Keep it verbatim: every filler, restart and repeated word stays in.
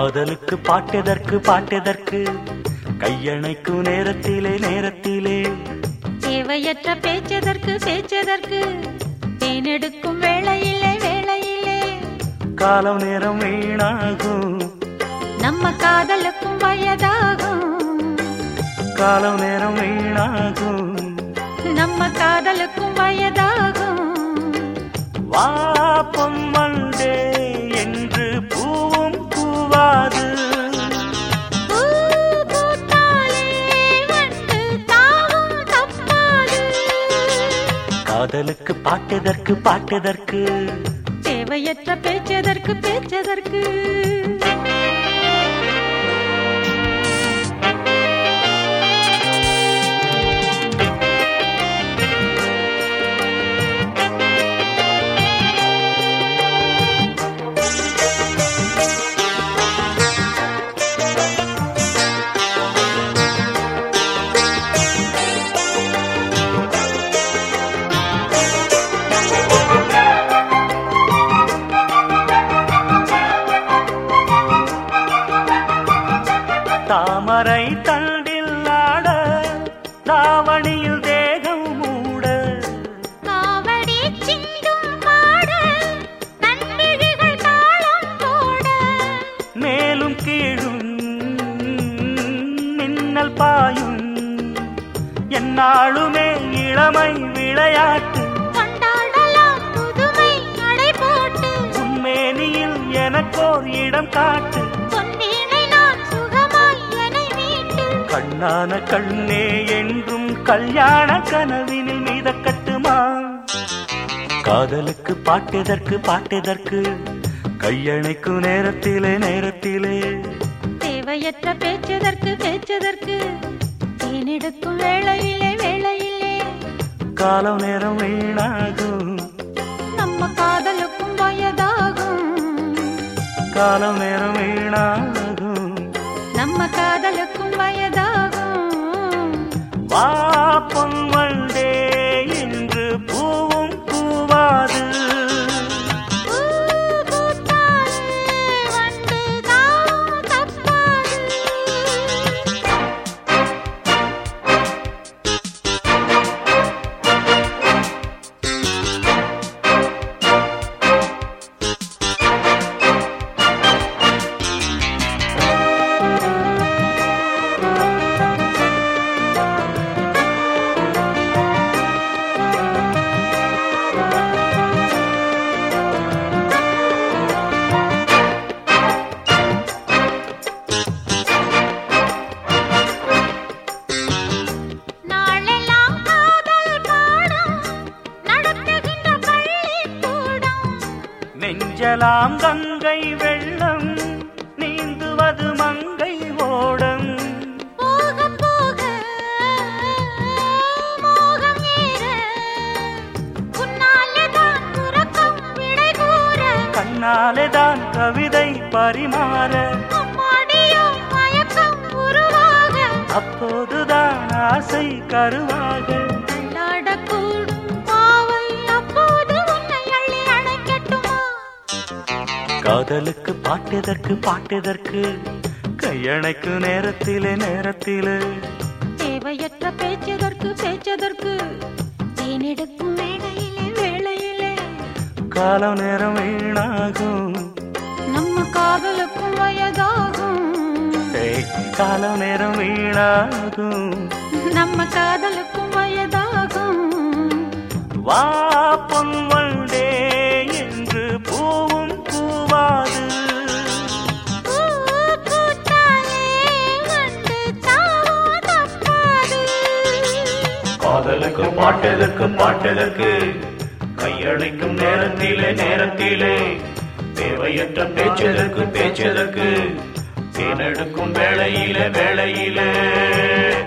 காதலுக்கு பாட்டெதற்கு பாட்டெதற்கு கையணைக்கும் நேரத்திலே நேரத்திலே தேவையற்ற பேச்சதற்கு பேச்சதற்கு தேனெடுக்கும் வேளையிலே வேளையிலே காலம் நேரம் வீணாகும் நம்ம காதலுக்கும் வயதாகும் காலம் நேரம் வீணாகும் நம்ம காதலுக்கும் வயதாகும் வா பொன்வண்டே என்று பூவும் பூவாது பூ பூத்தாலே வந்து தாவும் தப்பாது காதலுக்கு பாட்டெதற்கு பாட்டெதற்கு தேவையற்ற பேச்சதற்கு பேச்சதற்கு தாமரை தண்டில் ஆட தாவணியில் தேகம் மூட காவடி சிந்தும் பாட தன்விழிகள் தாளம் போட மேலும் கீழும் மின்னல் பாயும் என்னாலுமே இளமை விளையாட்டு கொண்டாடலாம் புதுமை நடை போட்டு உன்மேனியில் எனக்கோர் இடம் காட்டு கண்ணான கண்ணே என்றும் கல்யாண கனவினில் மீதக்கட்டுமா காதலுக்கு பாட்டெதற்கு பாட்டெதற்கு கையணைக்கும் நேரத்திலே நேரத்திலே தேவையற்ற பேச்சதற்கு பேச்சதற்கு தேனெடுக்கும் வேளையிலே வேளையிலே காலம் நேரம் வீணாகும் நம்ம காதலுக்கும் வயதாகும் காலம் நேரம் வீணாகும் நம்ம காதலுக்கும் வயதாகும் வா பொன்வண்டே என்று பூவும் பூவாது பூ பூத்தாலே வந்து தாவும் தப்பாது நெஞ்சலாம் கங்கை வெள்ளம் நீந்துவது மங்கை ஓடம் போக போக மோகம் ஏற உன்னாலேதான் உறக்கம் விடை கூற கண்ணாலேதான் கவிதை பரிமாற அம்மாடியோ மயக்கம் உருவாக அப்போதுதான் ஆசை கருவாக தள்ளாடக்கூடும் பாவை அப்போது உன்னை அள்ளி அணைக்கட்டுமா காதலுக்கு பாட்டெதற்கு பாட்டெதற்கு கையணைக்கு நேரத்திலே நேரத்திலே தேவையற்ற பேச்சதற்கு பேச்சதற்கு தேனெடுக்கும் வேளையிலே வேளையிலே காலம் நேரம் வீணாகும் நம்ம காதலுக்கும் வயதாகும் ஏய், காலம் நேரம் வீணாகும் நம்ம காதலுக்கும் வயதாகும் வா பொன்வண்டே என்று பூவும் பூவாது பூ பூத்தாலே வந்து தாவும் தப்பாது காதலுக்கு பாட்டெதற்கு பாட்டெதற்கு கையணைக்கும் நேரத்திலே நேரத்திலே தேவையற்ற பேச்சதற்கு பேச்சதற்கு தேனெடுக்கும் வேளையிலே வேளையிலே